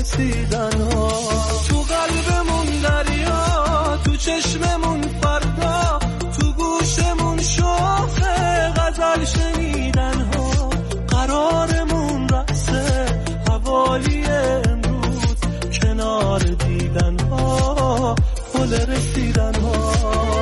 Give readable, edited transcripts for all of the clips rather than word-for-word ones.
رسیدن ها. تو قلبمون دریا، تو چشممون فردا، تو گوشمون شوخه غزل شنیدن ها. قرارمون رسه حوالی امروز، کنار دیدن ها، پل رسیدن ها.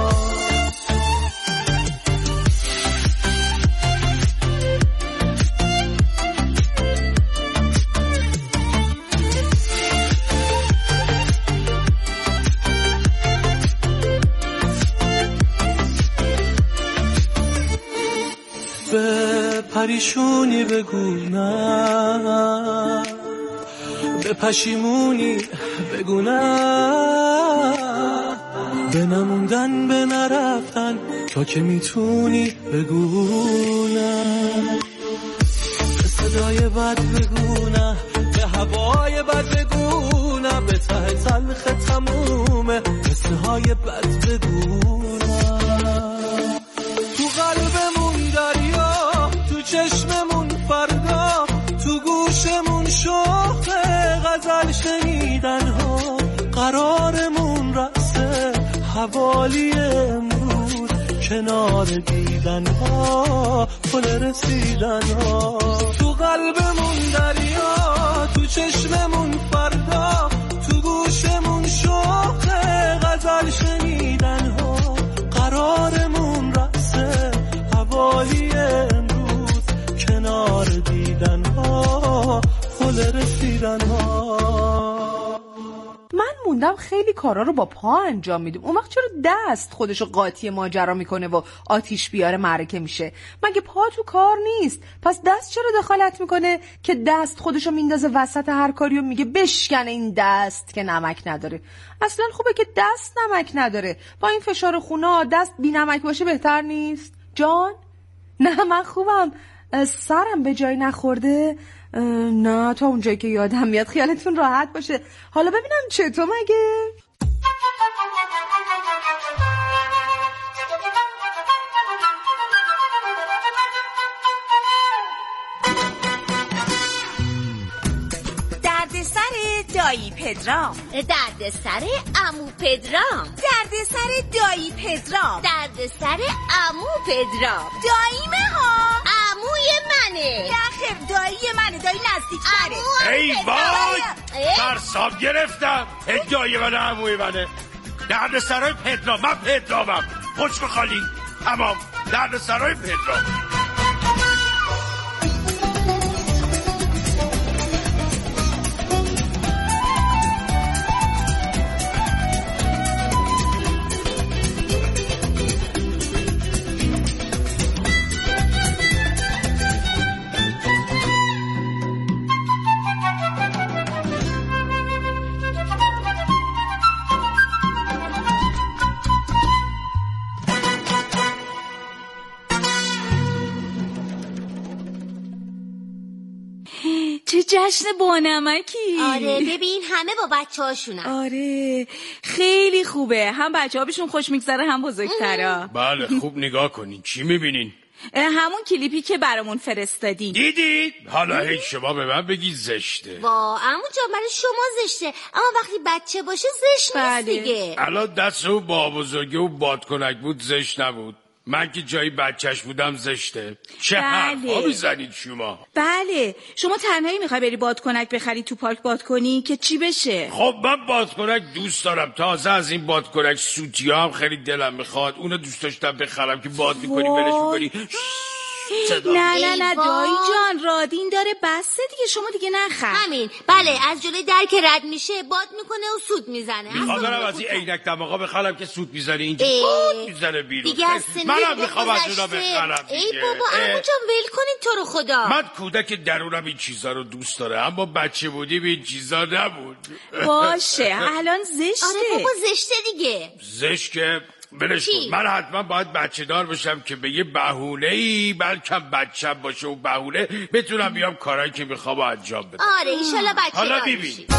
به پریشونی بگو نه، به پشیمونی بگو نه، به نموندن به نرفتن تا که میتونی بگو نه. به صدای بد بگو نه، به هوای بد بگو نه، به ته تلخ تمومه قصه های بد بگو نه. تو قلبمون دریا، تو چشممون فردا، تو گوشمون شوخه غزل شنیدن ها. قرارمون رسه حوالی امروز، کنار دیدن ها، پل رسیدن ها. تو قلبمون دریا، تو چشممون فردا، تو گوشمون شوخه غزل شنیدن ها. قرارمون رسه حوالی امروز، کنار دیدن ها، پل رسیدن ها. من موندم خیلی کارا رو با پا انجام میدیم، اون وقت چرا دست خودشو قاطی ماجرا میکنه و آتیش بیاره معرکه میشه؟ مگه پا تو کار نیست؟ پس دست چرا دخالت میکنه که دست خودشو میندازه وسط هر کاری و میگه بشکنه این دست که نمک نداره؟ اصلا خوبه که دست نمک نداره. با این فشار خونه دست بی نمک باشه بهتر نیست؟ جان؟ نه من خوبم، سرم به جای نخورده. نه تا اونجایی که یادم میاد. خیالتون راحت باشه. حالا ببینم چطور مگه؟ دردسر دایی پدرام، دردسر عمو پدرام، دردسر دایی پدرام، دردسر عمو پدرام. داییمه ها، عموی منه. یخم دایی منه، دایی نزدیکتره. ای وای ترساب گرفتم. ای دایی منه عموی منه. دردسرای پدرام. من پدرامم. خشک و خالی تمام. دردسرای پدرام. چه جشن بانمکی. آره ببین همه با بچه هاشونن. آره خیلی خوبه، هم بچه ها بهشون خوش میگذره هم بزرگترا. بله خوب نگاه کنین. چی میبینین؟ همون کلیپی که برامون فرستادین. دیدید؟ حالا هی شما به من بگید زشته. وا عمو جان برای شما زشته، اما وقتی بچه باشه زشت نیست دیگه. الان دست او با بزرگی و بادکنک بود زشت نبود. من که جایی بچهش بودم زشته. چه حرفا میزنید شما؟ بله شما تنهایی میخوای بری بادکنک بخری تو پارک باد کنی که چی بشه؟ خب من بادکنک دوست دارم. تازه از این بادکنک سوتی هم خیلی دلم میخواد. اونو دوست داشتم بخرم که باد میکنی ولش میکنی. نه دایی جان رادین داره بسته دیگه، شما دیگه نخر. همین بله از جلوی در که رد میشه باد میکنه و سود میزنه. میخوام از این عینک دماغا بخرم که سود میزنه اینجا باد میزنه بیرون. منم میخوام از اونا بخرم. ای بابا عمو جان ول کنین تو رو خدا. من کودک درونم این چیزا رو دوست داره، اما بچه بودیم این چیزا نبود. باشه الان زشته. آره بابا زشته دیگه. زشت که بلش کن. من حتما باید بچه دار بشم که به یه بهونه‌ای بلکه بچه باشه و بهونه بتونم بیام کارایی که میخوام انجام بدم. آره ایشالا بچه حالا دار ببین بشی.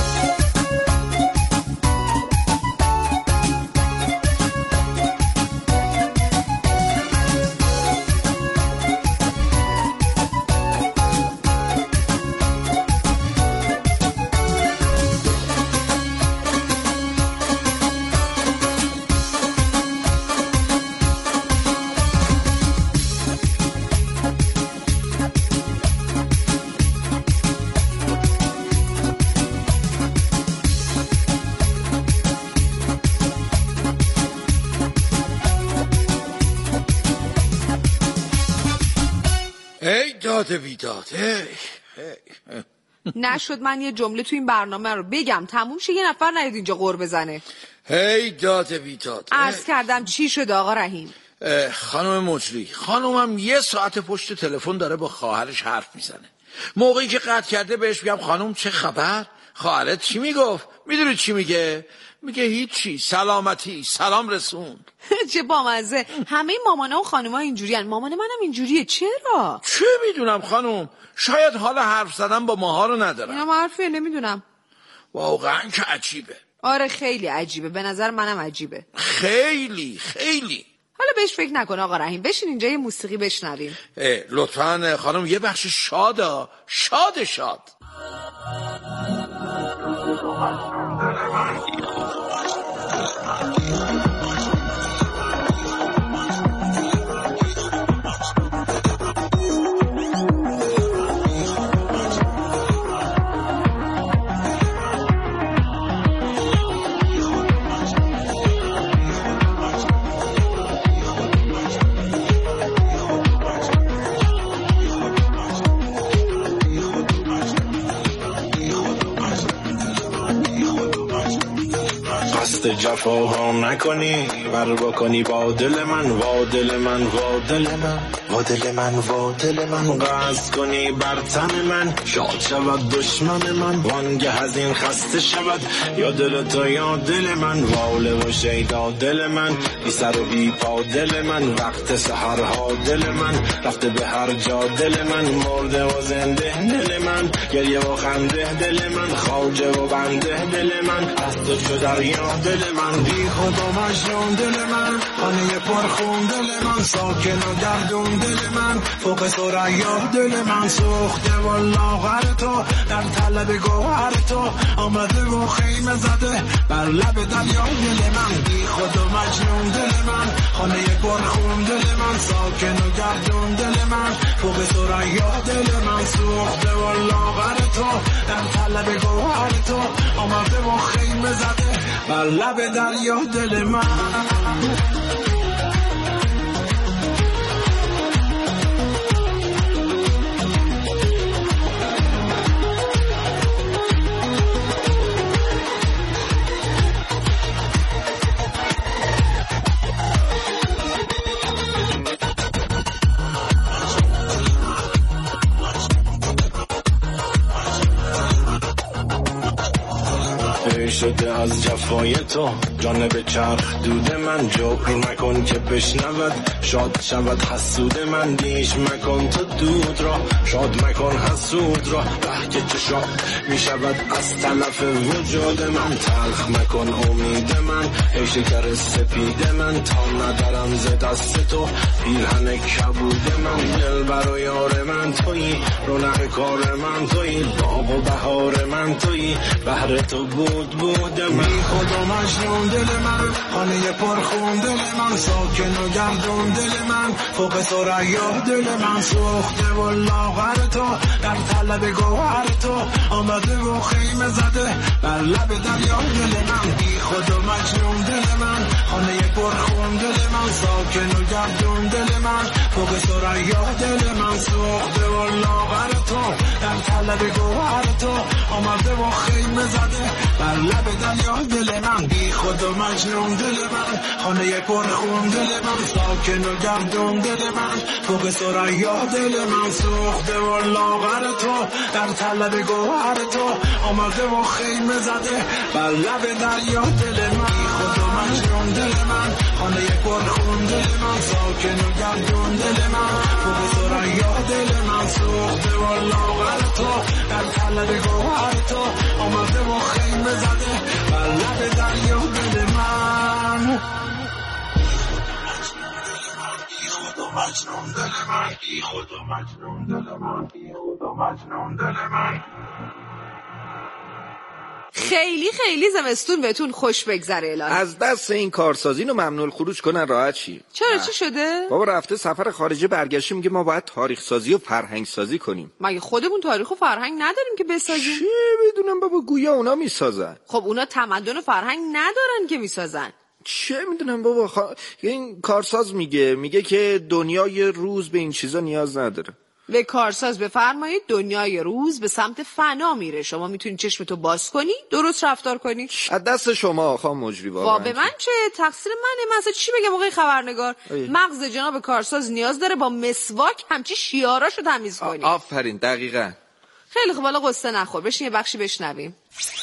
ای داد بیداد. نشد من یه جمله تو این برنامه رو بگم تموم شه یه نفر نیاد اینجا غر بزنه. ای داد بیداد. عرض کردم چی شد آقا رحیم؟ خانم مجری، خانومم 1 ساعت پشت تلفن داره با خواهرش حرف میزنه. موقعی که قطع کرده بهش میگم خانم چه خبر؟ خواهرت چی میگفت؟ میدونی چی میگه؟ میگه هیچی، سلامتی، سلام رسوند. چه بامزه. همه مامانا و خانوما اینجوریان. مامان منم اینجوریه. چرا؟ چه میدونم خانم، شاید حال حرف زدن با ماها رو ندارم. اینم حرفیه، نمیدونم. واقعا که عجیبه. آره خیلی عجیبه، به نظر منم عجیبه. خیلی. حالا بهش فکر نکن آقا رحیم، بشین اینجا یه موسیقی بشنویم. لطفاً خانم یه بخش شاد. جفاها نکنی ور بکنی با دل من، وا دل من، وا دل من، وا دل من، وا دل من، قصد کنی بر تن من، شاد شود دشمن من، وانگه از این خسته شود یا دل تو یا دل من، واله و شیدا دل من، بی سر و بی پا دل من، وقت سحرها دل من، رفته به هر جا دل من، مرده و زنده دل من، گریه و خنده دل من، خواجه و بنده دل من، از تو شد دریا دل من، بی خود و مجنون دل من، خانه پرخون دل من، ساکن و گردون دل من، فوق ثریا دل من، سوخته و لاغر تو در طلب گوهر تو، آمده و خیمه زده بر لب دریا دل من، بی خود و مجنون دل من، خانه پرخون دل من، ساکن و گردون دل من، فوق ثریا دل من، سوخته و لاغر تو در طلب گوهر تو، آمده و خیمه زده بر لب دریا دل من. شده از جفای تو جانب چرخ دود من، جبر مکن که بشنود شاد شود حسود من، دیش مکن تو دود را شاد مکن حسود را، بحکه چه شاد می شود از تلف وجود من، تلخ مکن امید من ای شکر سپید من، تا ندارم ز دست تو پیرهن کبود من، دل بر و یار من تویی، رونق کار من تویی، باغ و بهار من تویی، بهر تو بود من، خود و مجنون دل من، خانه پرخون دل من، ساکن و گردون دل من، فوق ثریا دل من، سوخته و لاغر تو در طلب گوهر تو، آمده و خیمه زده بر لب دریا دل من، بی خود و مجنون دل من، خانه پرخون دل من، ساکن و گردون دل من، فوق ثریا دل من، سوخته و لاغر تو در طلب گوهر تو، آمده و خیمه زده بر لب دریا دل من، بی خود و مجنون دل من، خانه پرخون دل من، ساکن و گردون دل من، فوق ثریا دل من، سوخته و لاغر تو در طلب گوهر تو، آمده و خیمه زده بر لب دریا دل من، بی خود و مجنون دل من، خانه پرخون دل من، ساکن و گردون دل من، فوق ثریا دل من، سوخته و لاغر تو در طلب گوهر تو، آمده و خیمه زده بر لب دریا دل من. بی خود و مجنون دل من، بی خود و مجنون دل من، بی خود و مجنون دل من. خیلی زمستون بهتون خوش بگذره الهی. از دست این کارسازین رو ممنوع الخروج کنن راحت شی. چرا چی شده؟ بابا رفته سفر خارجی برگشته میگه ما باید تاریخ سازی و فرهنگ سازی کنیم. مگه خودمون تاریخ و فرهنگ نداریم که بسازیم؟ چه بدونم بابا، گویا اونا میسازن. خب اونا تمدن و فرهنگ ندارن که میسازن. چه میدونم بابا این کارساز میگه که دنیا یه روز به این چیزا نیاز نداره. به کارساز بفرمایید دنیای روز به سمت فنا میره. شما میتونی چشمتو باز کنی، درست رفتار کنی. از دست شما خانم مجری واقعا. به من چه؟ تقصیر منه. مثلا چی بگم آقای خبرنگار؟ مغز جناب کارساز نیاز داره با مسواک همچی شیاراشو تمیز کنی. آفرین، دقیقاً. خیلی خب، حالا قصه نخور، بشین یه بخشی بشنویم.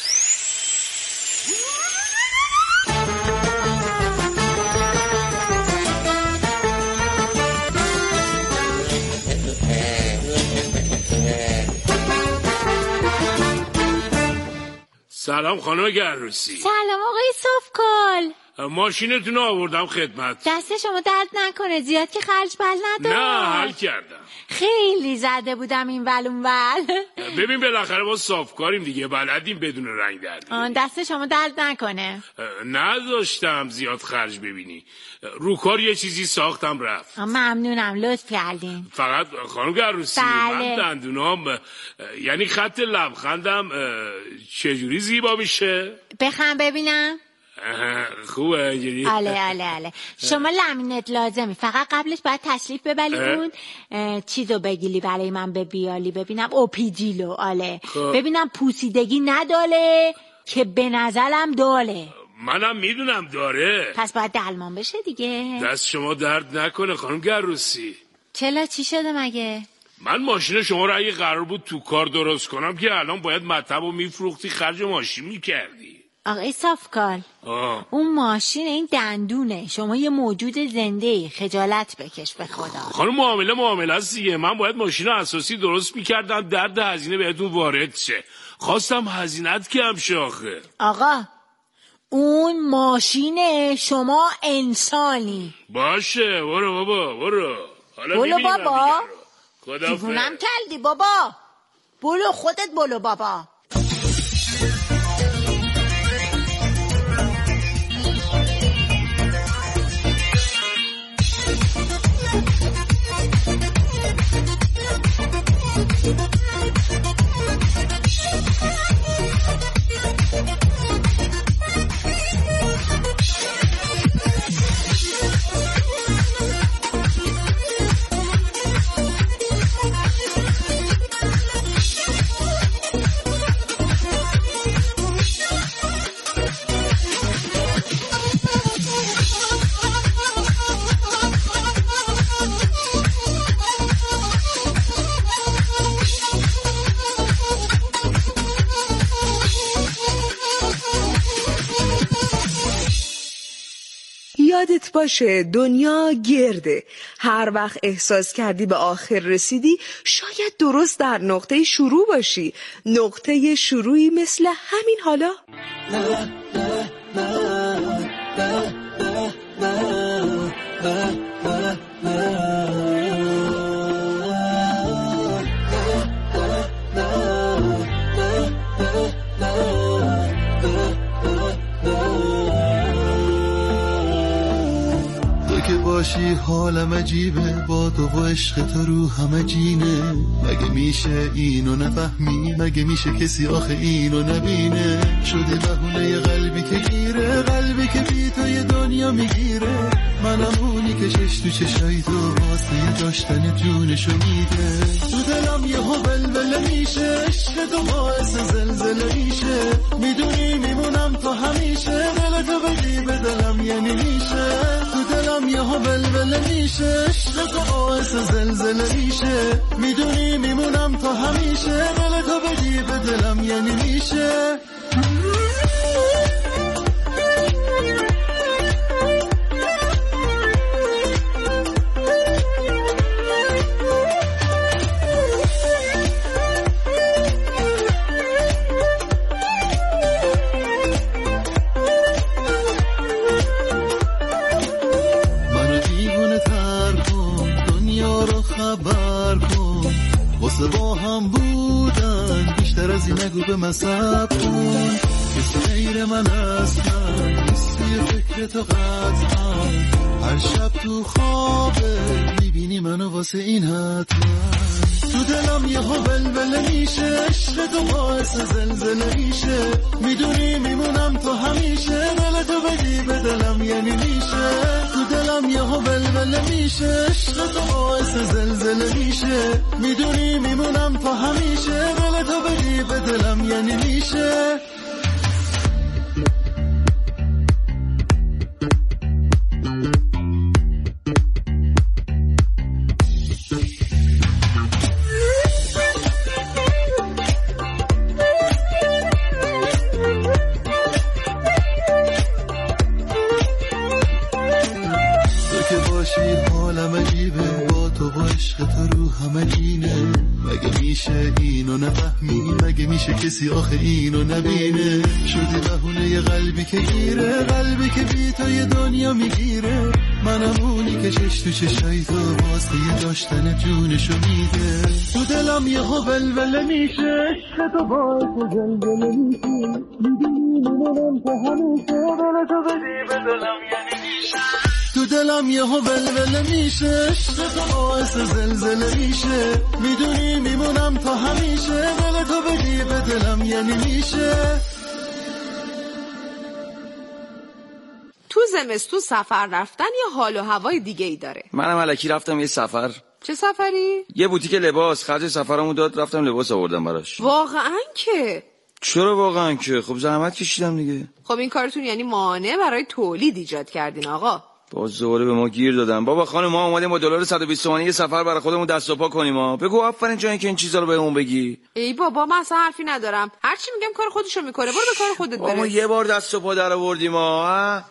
سلام خانم گروسی. سلام آقای صفکال. ماشینتون رو آوردم خدمت. دست شما درد نکنه، زیاد که خرج بل نداره. نه، حل کردم. خیلی زده بودم این ول اون ول. ببین بالاخره ما صافکاریم دیگه، بلدیم بدون رنگ درد. دست شما درد نکنه. نداشتم زیاد خرج ببینی، رو کار یه چیزی ساختم رفت. ممنونم، لطف کردین. فقط خانم گروسی من دندونام، یعنی خط لبخندم چجوری زیبا میشه؟ بخم ببینم. خوبه اینجوری. آله شما لامینت لازمی، فقط قبلش باید تشریف ببری اون چیزو بگیلی برای من به بیالی ببینم. اوپیجیلو. آله ببینم پوسیدگی نداره که به نظرم داره. منم میدونم داره، پس باید دلمان بشه دیگه. دست شما درد نکنه خانم گروسی. چلا چی شده مگه؟ من ماشین شما رو اگه قرار بود تو کار درست کنم که الان باید مطب رو میفروختی، خرج ماشین میکردی. آقای صافکال، اون ماشین این دندونه، شما یه موجود زنده، خجالت بکش به خدا. خانم معامله است دیگه. من باید ماشین اساسی درست میکردم، درد هزینه بهتون وارد شه، خواستم هزینت کم شاخه. آقا اون ماشینه، شما انسانی. باشه برو بابا برو. بولو بابا، دیوونم کردی بابا. بولو خودت بولو بابا. یادت باشه دنیا گرده. هر وقت احساس کردی به آخر رسیدی، شاید درست در نقطه شروع باشی. نقطه شروعی مثل همین حالا. باشی حالم عجیبه، با تو و عشق تو رو همه جینه. مگه میشه اینو نفهمی؟ مگه میشه کسی آخه اینو نبینه؟ شده بهونه قلبی که گیره، قلبی که بی تو یه دنیا میگیره. منم اونی که چش تو چشای تو واسه داشتن جونشو میده. تو دلم یه بلبله میشه، عشق تو باعث زلزله میشه. میدونی میمونم تو همیشه، دل تو بگی به دلم یعنی میشه. تو دلم یه بلبله میشه، عشق تو باعث زلزله میشه. میدونی میمونم تو همیشه، دل تو بگی به دلم یعنی میشه. با هم بودن بیشتر از این نگو به مصب کن. کسی غیر من اصلا نیستی، فکر تو قطعا هر شب تو خوابه میبینی منو واسه این حتما. تو دلم یه بلبله میشه، عشق تو باعث زلزله میشه. میدونی میمونم تو همیشه، دل تو بگی به دلم یعنی میشه. تو دلم یهو ولوله میشه، عشق تو باعث زلزله میشه، میدونی میمونم تا همیشه، دل تو بدی به دلم یعنی میشه. حالم عجیبه با تو و عشق تو رو همه جینه، مگه میشه اینو نفهمی؟ مگه میشه کسی آخه اینو نبینه؟ شدی بهونه قلبی که گیره، قلبی که بی تو یه دنیا میگیره، منم اونی که چش تو چشای تو واسه یه داشتن جونشو میده. تو دلم یهو ولوله میشه، عشق تو باعث زلزله میشه، میدونی منم تو همیشه، دل تو بدی به دلم یعنی میشه. تو دلم یهو ولوله میشه، عشق تو باعث زلزله میشه، میدونی میمونم تا همیشه، دل تو بدی به دلم یعنی میشه. تو زمستون سفر رفتن یه حال و هوای دیگه ای داره. منم الکی رفتم یه سفر. چه سفری؟ یه بوتیک لباس، خرج سفرمو داد، رفتم لباس آوردم براش. واقعا که؟ چرا واقعا که؟ خب زحمت کشیدم دیگه. خب این کارتون یعنی مانع برای تولید ایجاد کردین آقا؟ باز زوره به ما گیر دادن. بابا خانم ما اومدیم با دلار 120 تومانی یه سفر برای خودمون دست و پا کنیم ها. بگو آفرین جایی که این چیزا رو بهمون بگی. ای بابا من اصلا حرفی ندارم، هر چی میگم کار خودشو میکنه، برو به کار خودت برس. ما یه بار دست و پا در آوردیم ها.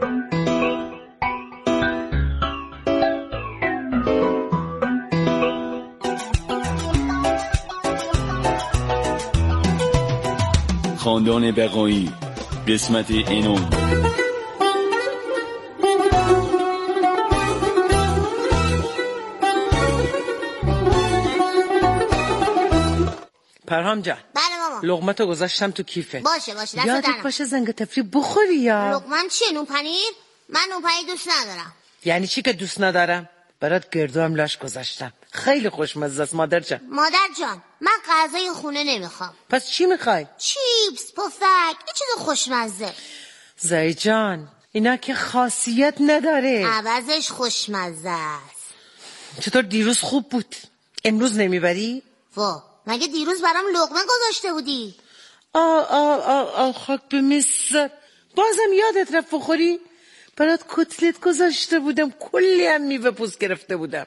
خاندان بقایی قسمت اینم. پرهام جان. بله ماما. لقمتو گذاشتم تو کیفه. باشه دست یادت باشه زنگ تفری بخوری یا. لقمم چیه؟ نون پنیر؟ من نون پنیر دوست ندارم. یعنی چی که دوست ندارم؟ برات گردو هم لاش گذاشتم، خیلی خوشمزه است مادر جان. مادر جان من غذای خونه نمیخوام. پس چی میخوای؟ چیپس، پفک، یه چیز خوشمزه. زای جان اینا که خاصیت نداره، عوضش خوشمزه است. چطور دیروز خوب بود امروز نمیبری؟ وا مگه دیروز برام لقمه گذاشته بودی؟ خاک به مصر، بازم یادت رفت بخوری؟ برات کتلت گذاشته بودم، کلی هم میوه پوست گرفته بودم.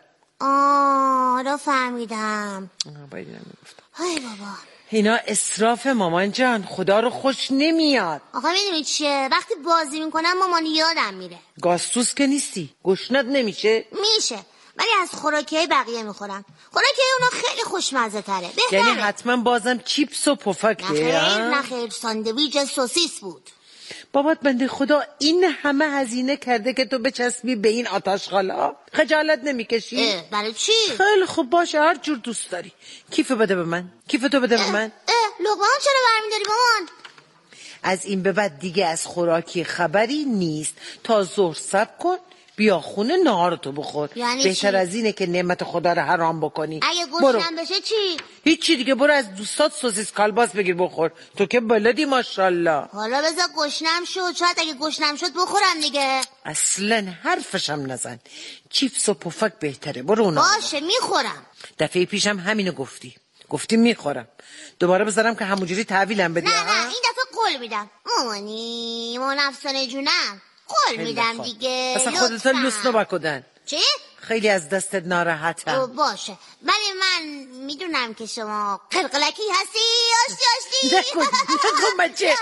را فهمیدم. باید نمیگفتم. های بابا اینا اسراف مامان جان، خدا رو خوش نمیاد. آخه میدونی چیه؟ وقتی بازی میکنم مامان یادم میره. گاستوس که نیستی؟ گشنت نمیشه؟ میشه ولی از خوراکیای بقیه میخورم. خوراکیای اونا خیلی خوشمزه تره، بهتره. یعنی حتما بازم چیپس و پفکه؟ نه خیر ساندویچ سوسیس بود. بابات بنده خدا این همه هزینه کرده که تو بچسبی به این آتشخالا؟ خجالت نمیکشی؟ برای چی؟ خیلی خوب باشه، هر جور دوست داری. کیف بده به من، کیف تو بده به من. لقمه چرا برمیداری مامان؟ از این به بعد دیگه از خوراکی خبری نیست. تا ظهر صبر کن بیا خونه نهارتو بخور. یعنی بهتر چی؟ از اینه که نعمت خدا رو حرام بکنی. اگه گوشتم بشه چی؟ هیچی دیگه، برو از دوستات سوسیس کالباس بگیر بخور، تو که بلدی ماشاءالله. حالا بذار گشنم شد، شاید اگه گشنم شد بخورم دیگه. اصلا حرفشم نزن، چیپس و پفک بهتره، برو اونا. باشه میخورم. دفعه پیشم همینو گفتی میخورم. دوباره بذارم که همونجوری تحویلم بدی؟ نه این دفعه قول میدم مامانی، ما نفسانه جونم، قول میدم دیگه. اصلا خودتا لوس نبکدن. چی؟ خیلی از دستت ناراحتم. باشه ولی من میدونم که شما قلقلکی هستی. آشتی نکن بچه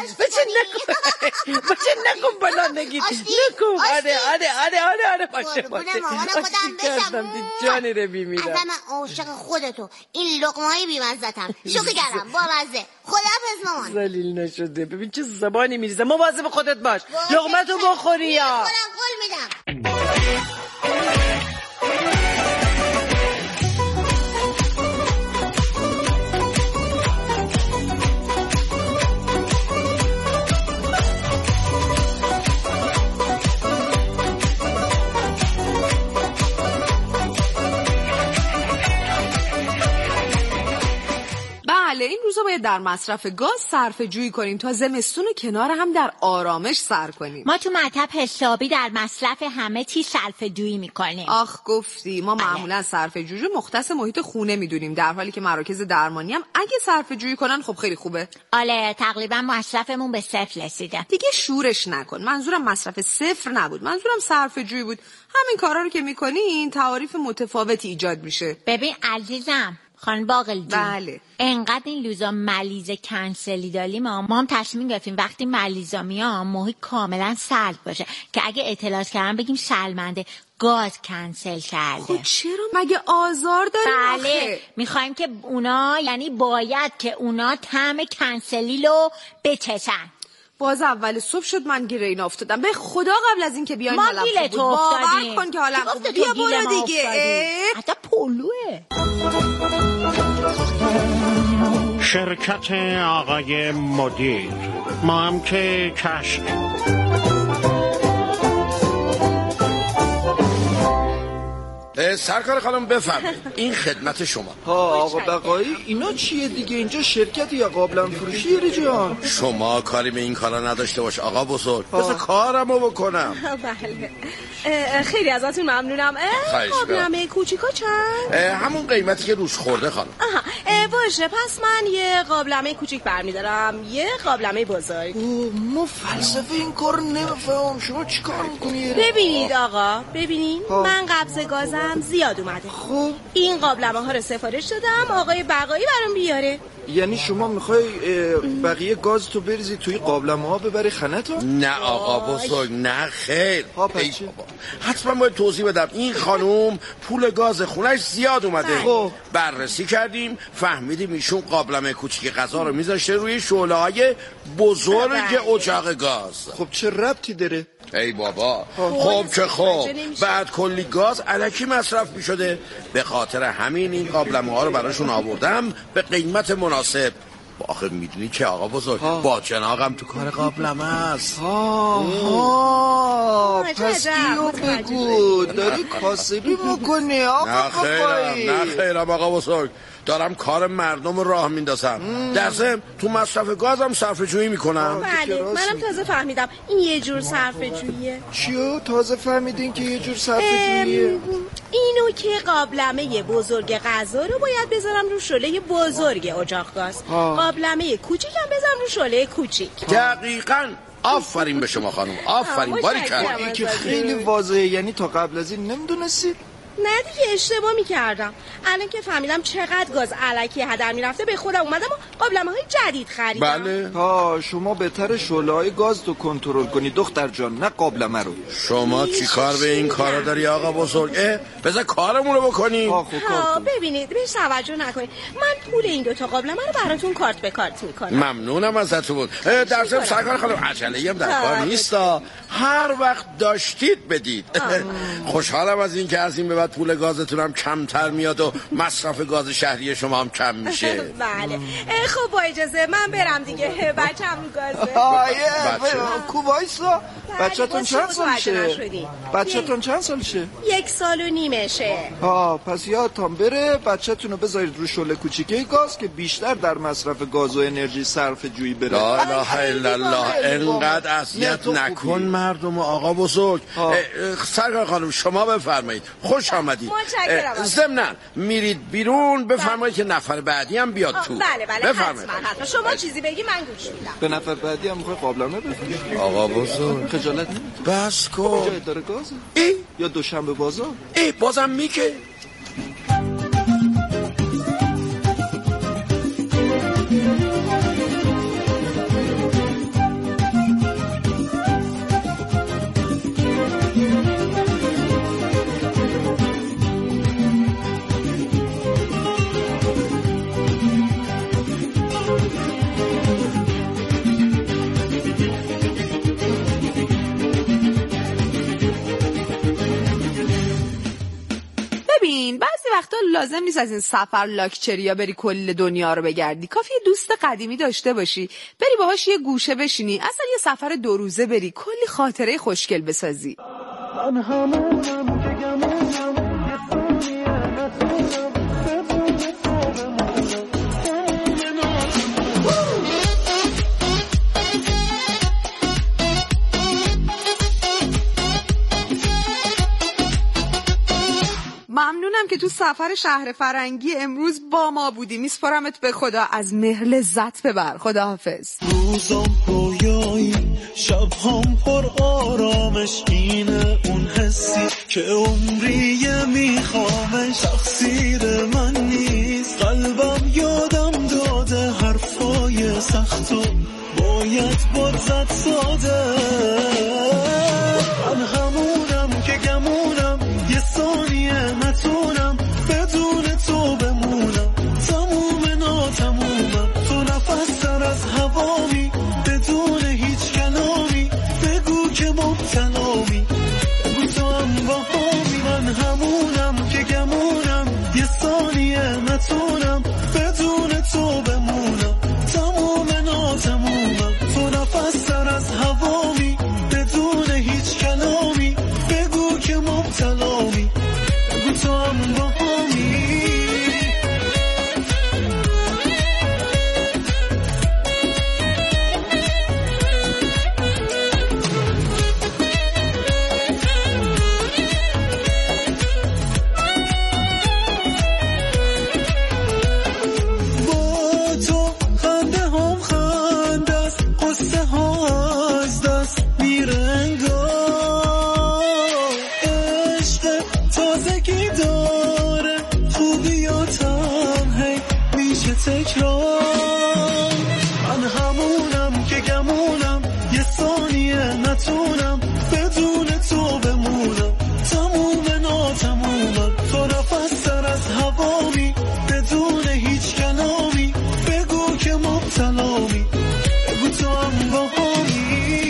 نکن بلا نگید نکن. آره باشه خودم بشم جانی رو بیمیرم. اصلا من عاشق خودتو، این لقمه های بیمزدم، شوخی کردم با مزه. خداحافظ مامان. ذلیل نشده، ببین چه زبانی میریزه. مواظب خودت باش، لقمتو بخوری یا قول میدم. بله این روزا رو باید در مصرف گاز صرفه جویی کنیم تا زمستون کنار هم در آرامش سر کنیم. ما تو مطب حسابی در مصرف همه چی صرفه جویی میکنیم. آخ گفتی. ما معمولا صرفه جویی مختص محیط خونه میدونیم، در حالی که مراکز درمانی هم اگه صرفه جویی کنن خب خیلی خوبه. آله تقریبا مصرفمون به صفر رسیده. دیگه شورش نکن. منظورم مصرف صفر نبود، منظورم صرفه جویی بود. همین کارا رو که میکنین تعاریف متفاوتی ایجاد میشه. ببین عزیزم خانم باقل جون، بله انقدر این لوزا ملیزه کنسلی داریم ما هم تصمیم گرفتیم وقتی ملیزا میام محیط کاملا سرد باشه که اگه اطلاعات کردن بگیم شرمنده گاز کنسل کرده. خب چرا مگه آزار داریم؟ بله میخوایم که اونا، یعنی باید که اونا طعم کنسلی رو بچشن. باز اول صبح شد من گیر این افتادم. به خدا قبل از این که بیاین حالم خوب بود. باور کن که حالم خوب بود. بیا برو دیگه. حتی پولوه. شرکت آقای مدیر، ما هم که کشک. سرکار خانم بفرمایید این خدمت شما. آقا بقایی اینا چیه دیگه؟ اینجا شرکتی یا قابلم فروشی جان؟ شما کاری به این کارا نداشته باش آقا بزرگ. بذار کارمو بکنم. بله خیلی ازتون ممنونم. قابلمه کوچیکا چند؟ همون قیمتی که روش خورده خانم. باشه پس من یه قابلمه کوچیک برمیدارم، یه قابلمه بزرگ. ما فلسفه این کار نمیفهم. شما چی کار میکنی؟ ببینید آقا، ببینید من قبض گازم زیاد اومده. خب این قابلمه ها رو سفارش دادم آقای بقایی برام بیاره. یعنی شما میخوای بقیه گاز تو بریزی توی قابلمه ها ببری خانه تو؟ نه آقا بزرگ نه خیر. حتما باید توضیح بدم. این خانوم پول گاز خونش زیاد اومده. بررسی کردیم فهمیدیم ایشون قابلمه کوچیک غذا رو میذاشته روی شعله‌های بزرگ اجاق گاز. خب چه ربطی داره؟ ای بابا خب که خب بعد کلی گاز الکی مصرف میشده. به خاطر همین این قابلمه ها رو براشون آوردم به قیمت مناسب. آخه میدونی که آقا بزرگ با جناقم تو کار قابلمه است. پس دیو بگو داری کاسبی میکنی آقا بقایی؟ نه خیرم آقا بزرگ، دارم کار مردم راه میندازم. در ضمن تو مصرف گازم صرفه جویی میکنم. بله منم تازه فهمیدم این یه جور صرفه جوییه. چیو تازه فهمیدین که یه جور صرفه جوییه؟ اینو که قابلمه بزرگ غذا رو باید بذارم رو شعله بزرگ اجاق گاز، قابلمه کوچیکم بذارم رو شعله کوچیک. دقیقاً. آفرین به شما خانم، آفرین. باریکلا. این که خیلی واضحه. یعنی تا قبل از این نمیدونستید؟ نه دیگه اشتباه میکردم. الان که فهمیدم چقدر گاز الکی هدر میرفته به خودم اومدم و قابلمه های جدید خریدم. بله شما بهتر شعله های گاز تو کنترل کنی دختر جان، نه قابلمه رو. شما چی کار به این کارا داری آقا بزرگ؟ بذار کارمون رو بکنیم. ببینید بهش توجه نکنید. من پول این دوتا قابلمه رو براتون کارت به کارت میکنم. ممنونم ازتون. در ضمن سرکار خانم عجله‌ای هم در کار نیستا، هر وقت داشتید بدید. خوشحالم از این که از این به بعد پول گازتون هم کمتر میاد و مصرف گاز شهری شما هم کم میشه. بله خب با اجازه من برم دیگه. بچه‌م رو گازه. کوبایسا بچه‌تون چند سالشه؟ بچه‌تون چند سالشه؟ 1 سال و نیمشه. پس یادتون بره بچه‌تون رو بذارید رو شعله کوچیکه گاز که بیشتر در مصرف گاز و انرژی صرفه جویی بره. لا اله الا الله. انقدر اذیت نکن مردم آقا بزرگ. سرکار خانم شما بفرمایید. خوش آمدید. ضمناً میرید بیرون بفرمایید که نفر بعدی هم بیاد تو. بله بفرمایید. حتما شما چیزی بگی من گوش میدم. به نفر بعدی هم میخوای قابلمه بفرمایید. آقا بزرگ خجالت نمی‌کشی؟ بس کن. جای داره گازه؟ یا دوشنبه بازار؟ بازم میگه. بعضی وقتا لازم نیست از این سفر لاکچریا بری کل دنیا رو بگردی. کافیه دوست قدیمی داشته باشی، بری باهاش یه گوشه بشینی، اصلا یه سفر 2 روزه بری، کلی خاطره خوشگل بسازی. ممنونم که تو سفر شهر فرنگی امروز با ما بودی. میسپارمت به خدا، از مهر لذت ببر. خداحافظ. روزم پایایی شب‌هام پر آرامش، اینه اون حسی که عمریه میخوامش. تقصیر من نیست، قلبم یادم داده حرفای سختو باید باد زد ساده. من همونم که گمونم، یه ثانیه نتونم بدون تو بمونم. تموم ناتمومم، تو نفس تر از هوامی، بدون هیچ کلامی بگو که مبتلامی، بگو تو هم باهامی. من همونم که گمونم، یه ثانیه نتونم بدون تو بمونم. تموم ناتمومم، تو نفس تر از هوامی، بدون هیچ کلامی بگو که مبتلامی، بگو تو هم باهامی. من همونم که گمونم، یه ثانیه نتونم بدون تو بمونم. تموم ناتمومم، تو نفس تر از هوامی، بدون هیچ کلامی بگو که مبتلامی، بگو تو هم باهامی.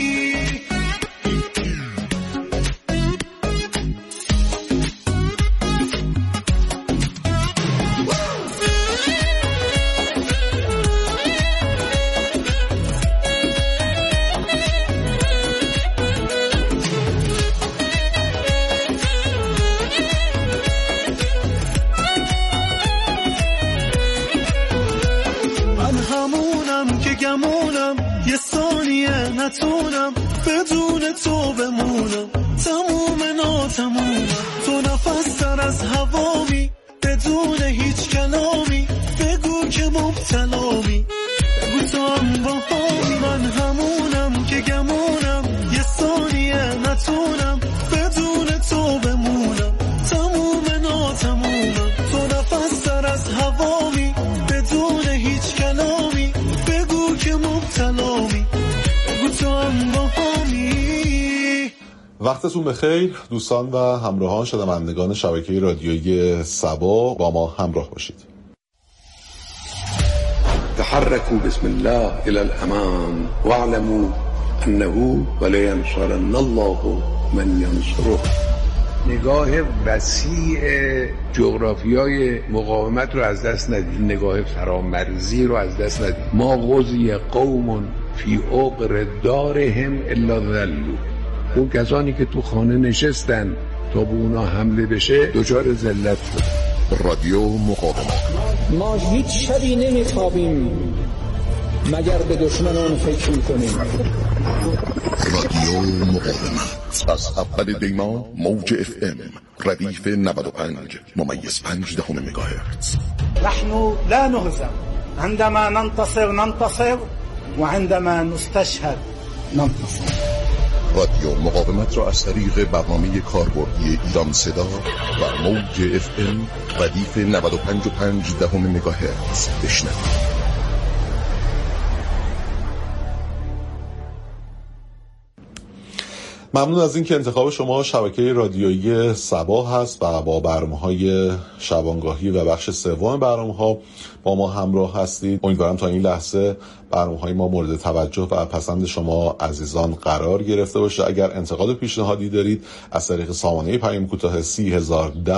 یه ثانیه نتونم بدون تو بمونم. تموم ناتمومم، تو نفس تر از هوامی، بدون هیچ کلامی بگو که مبتلامی، بگو تو هم باهامی. من همونم که گمونم، یه ثانیه نتونم بدون تو بمونم. تموم ناتمومم، تو نفس تر از هوامی، بدون هیچ کلامی بگو که مبتلامی، بگو تو هم باهامی. وقتتون بخیر دوستان و همراهان شنوندگان شبکه رادیویی صبا، با ما همراه باشید. تحركوا بسم الله الى الامام واعلموا انه ولینصرن الله من ینصره. نگاه وسیع جغرافیای مقاومت رو از دست ندید، نگاه فرامرزی رو از دست ندید. ما غزی قوم فی عقر دارهم الا ذلوا. اون کسانی که تو خانه نشستن تا به اونا حمله بشه دچار ذلت شد. رادیو مقاومت. ما هیچ شبی نمیخوابیم مگر به دشمنان فکر میکنیم. رادیو مقاومت از اول دیما موج FM ردیف 95.5 مگاهرتز. نحن لا نهزم، عندما ننتصر وعندما نستشهد ننتصر. رادیو مقاومت را از طریق برنامه کاربردی ایران صدا و موج FM ردیف 95.5 مگاهرتز بشنوید. ممنون از این که انتخاب شما شبکه رادیویی صبا هست و با برنامه‌های شبانگاهی و بخش سوم برنامه‌ها با ما همراه هستید. امیدوارم تا این لحظه برنامه‌های ما مورد توجه و پسند شما عزیزان قرار گرفته باشه. اگر انتقاد و پیشنهادی دارید از طریق سامانه پیام کوتاه 30010